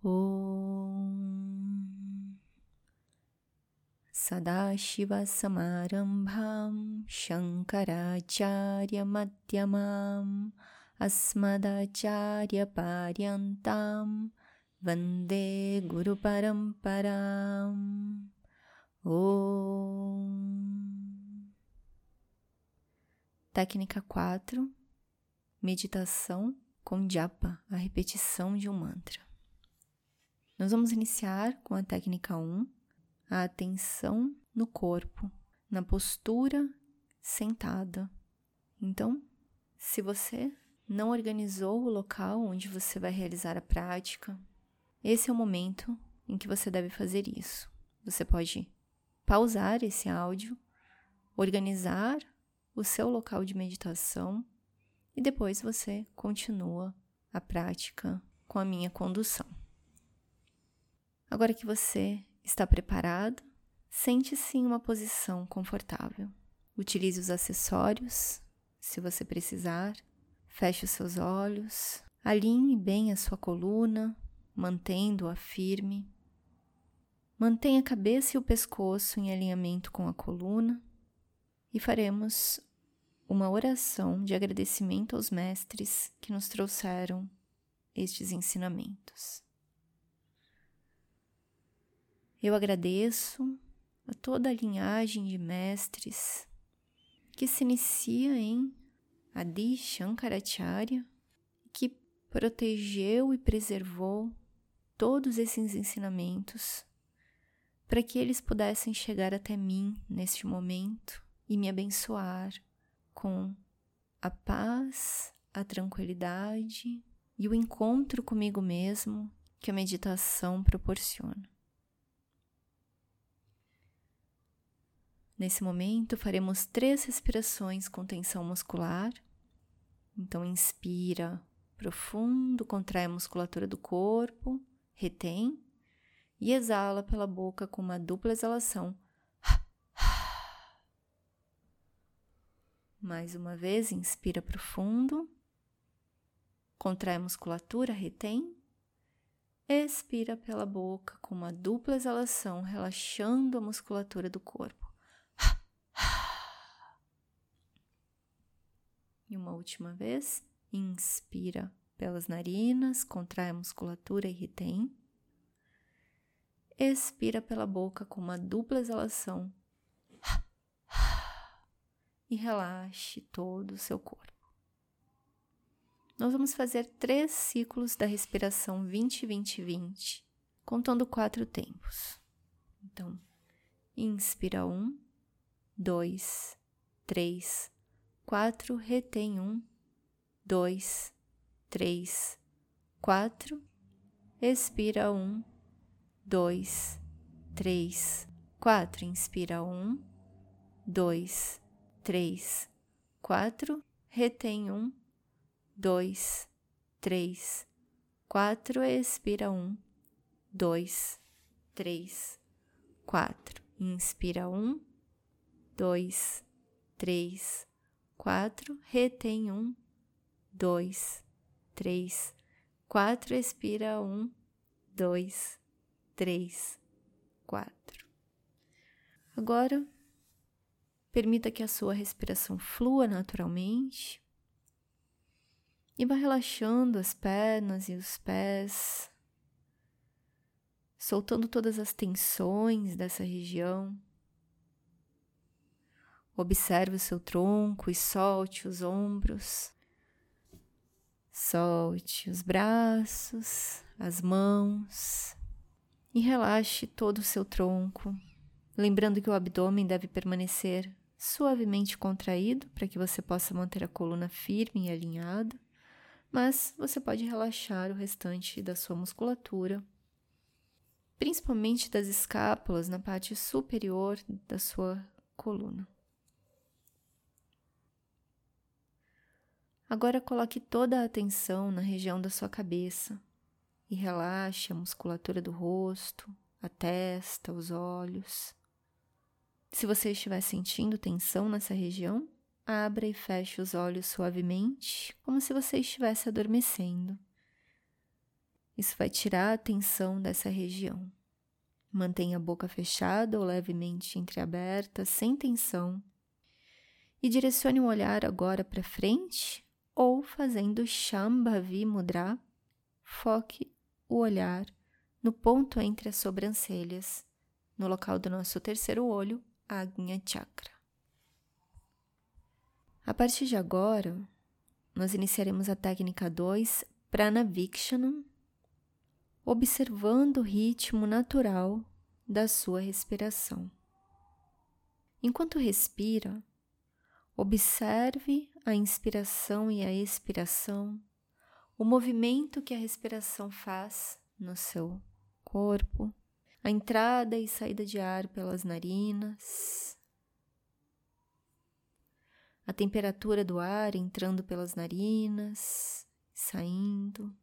Om Sadashiva Samarambham Shankaracharya Madhyamam Asmadacharya Paryantam Vande Guru Paramparam. Om. Técnica 4. Meditação com japa, a repetição de um mantra. Nós vamos iniciar com a técnica 1, a atenção no corpo, na postura sentada. Então, se você não organizou o local onde você vai realizar a prática, esse é o momento em que você deve fazer isso. Você pode pausar esse áudio, organizar o seu local de meditação e depois você continua a prática com a minha condução. Agora que você está preparado, sente-se em uma posição confortável. Utilize os acessórios, se você precisar. Feche os seus olhos, alinhe bem a sua coluna, mantendo-a firme. Mantenha a cabeça e o pescoço em alinhamento com a coluna e faremos uma oração de agradecimento aos mestres que nos trouxeram estes ensinamentos. Eu agradeço a toda a linhagem de mestres que se inicia em Adi Shankaracharya, que protegeu e preservou todos esses ensinamentos para que eles pudessem chegar até mim neste momento e me abençoar com a paz, a tranquilidade e o encontro comigo mesmo que a meditação proporciona. Nesse momento, faremos 3 respirações com tensão muscular. Então, inspira profundo, contrai a musculatura do corpo, retém e exala pela boca com uma dupla exalação. Mais uma vez, inspira profundo, contrai a musculatura, retém, expira pela boca com uma dupla exalação, relaxando a musculatura do corpo. E uma última vez, inspira pelas narinas, contrai a musculatura e retém. Expira pela boca com uma dupla exalação. E relaxe todo o seu corpo. Nós vamos fazer 3 ciclos da respiração 20-20-20, contando 4 tempos. Então, inspira 1, 2, 3, 4, retém 1, 2, 3, 4, expira 1, 2, 3, 4, inspira 1, 2, 3, 4, retém 1, 2, 3, 4, expira 1, 2, 3, 4, inspira 1, 2, 3, 4, retém 1, 2, 3, 4, expira 1, 2, 3, 4. Agora, permita que a sua respiração flua naturalmente e vá relaxando as pernas e os pés, soltando todas as tensões dessa região. Observe o seu tronco e solte os ombros. Solte os braços, as mãos e relaxe todo o seu tronco, lembrando que o abdômen deve permanecer suavemente contraído para que você possa manter a coluna firme e alinhada, mas você pode relaxar o restante da sua musculatura, principalmente das escápulas na parte superior da sua coluna. Agora coloque toda a atenção na região da sua cabeça e relaxe a musculatura do rosto, a testa, os olhos. Se você estiver sentindo tensão nessa região, abra e feche os olhos suavemente, como se você estivesse adormecendo. Isso vai tirar a atenção dessa região. Mantenha a boca fechada ou levemente entreaberta, sem tensão. E direcione o olhar agora para frente ou fazendo Shambhavi Mudra. Foque o olhar no ponto entre as sobrancelhas, no local do nosso terceiro olho, Ajna Chakra. A partir de agora, nós iniciaremos a técnica 2, Pranavikshanam, observando o ritmo natural da sua respiração. Enquanto respira, observe a inspiração e a expiração, o movimento que a respiração faz no seu corpo, a entrada e saída de ar pelas narinas, a temperatura do ar entrando pelas narinas, saindo.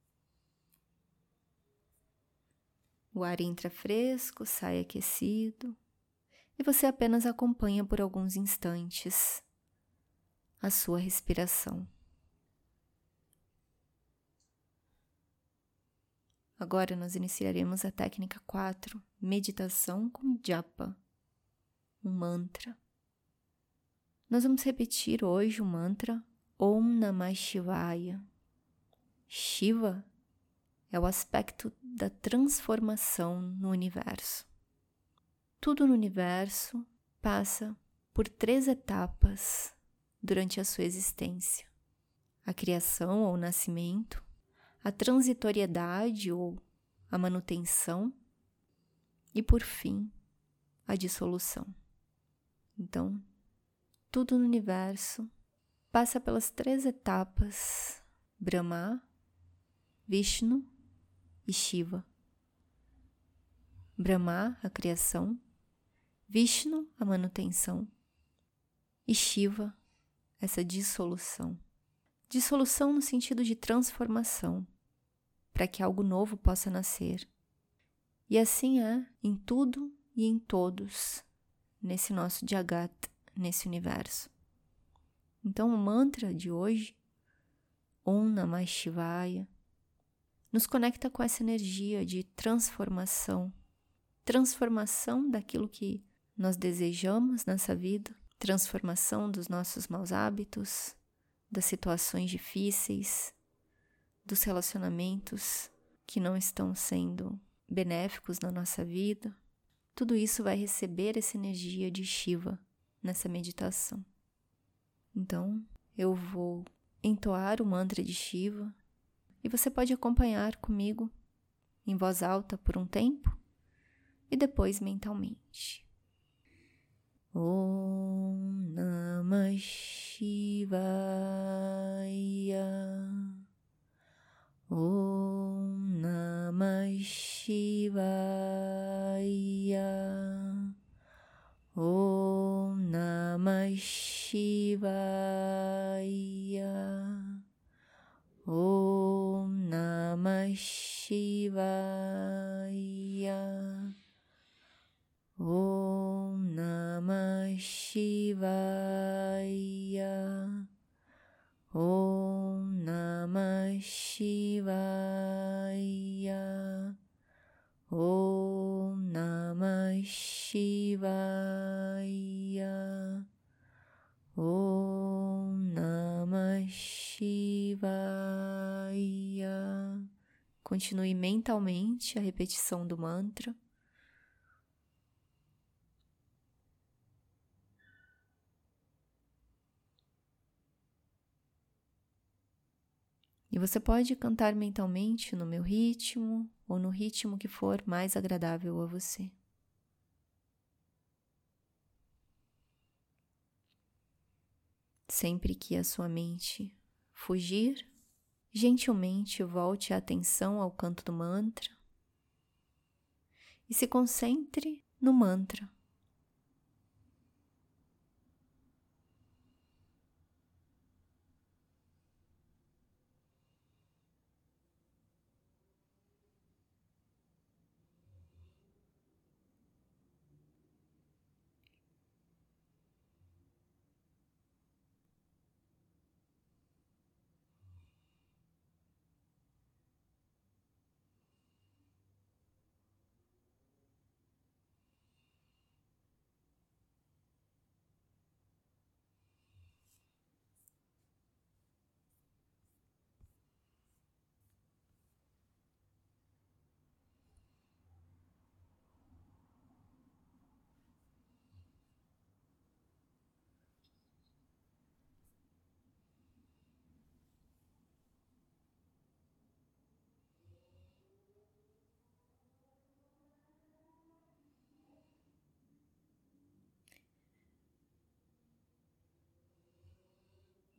O ar entra fresco, sai aquecido, e você apenas acompanha por alguns instantes a sua respiração. Agora nós iniciaremos a técnica 4, meditação com japa, um mantra. Nós vamos repetir hoje o mantra Om Namah Shivaya. Shiva é o aspecto da transformação no universo. Tudo no universo passa por 3 etapas durante a sua existência: a criação ou nascimento, a transitoriedade ou a manutenção e, por fim, a dissolução. Então, tudo no universo passa pelas 3 etapas: Brahma, Vishnu e Shiva. Brahma, a criação, Vishnu, a manutenção, e Shiva, essa dissolução. Dissolução no sentido de transformação, para que algo novo possa nascer. E assim é em tudo e em todos, nesse nosso Jagat, nesse universo. Então o mantra de hoje, Om Namah Shivaya, nos conecta com essa energia de transformação. Transformação daquilo que nós desejamos nessa vida, transformação dos nossos maus hábitos, das situações difíceis, dos relacionamentos que não estão sendo benéficos na nossa vida. Tudo isso vai receber essa energia de Shiva nessa meditação. Então, eu vou entoar o mantra de Shiva e você pode acompanhar comigo em voz alta por um tempo e depois mentalmente. Om Namah Shivaya. Om Namah Shivaya. Om Namah Shivaya. Om Namah Shivaya. Om Namah Shivaya. Om Namah Shivaya. Om Namah Shivaya. Om Namah Shivaya. Continue mentalmente a repetição do mantra. E você pode cantar mentalmente no meu ritmo ou no ritmo que for mais agradável a você. Sempre que a sua mente fugir, gentilmente volte a atenção ao canto do mantra e se concentre no mantra.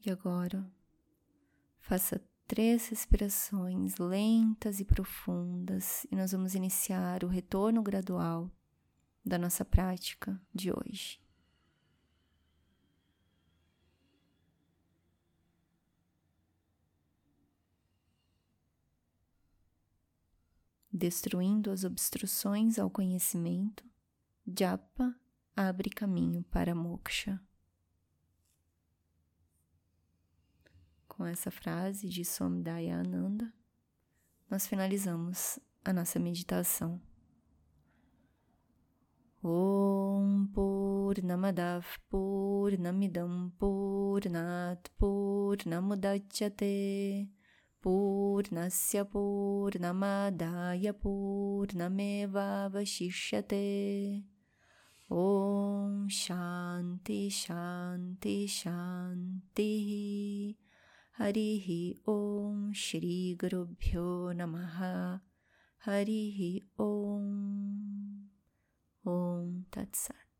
E agora, faça 3 respirações lentas e profundas e nós vamos iniciar o retorno gradual da nossa prática de hoje. Destruindo as obstruções ao conhecimento, Japa abre caminho para Moksha. Com essa frase de Swami Dayananda, nós finalizamos a nossa meditação. Om Purnamadav Purnamidam Purnat Purnamudachyate Purnasya Purnamadaya Purnameva Vashishyate. Om Shanti Shanti Shanti. Harihi Om Shri Gurubhyo Namaha. Harihi Om. Om Tat Sat.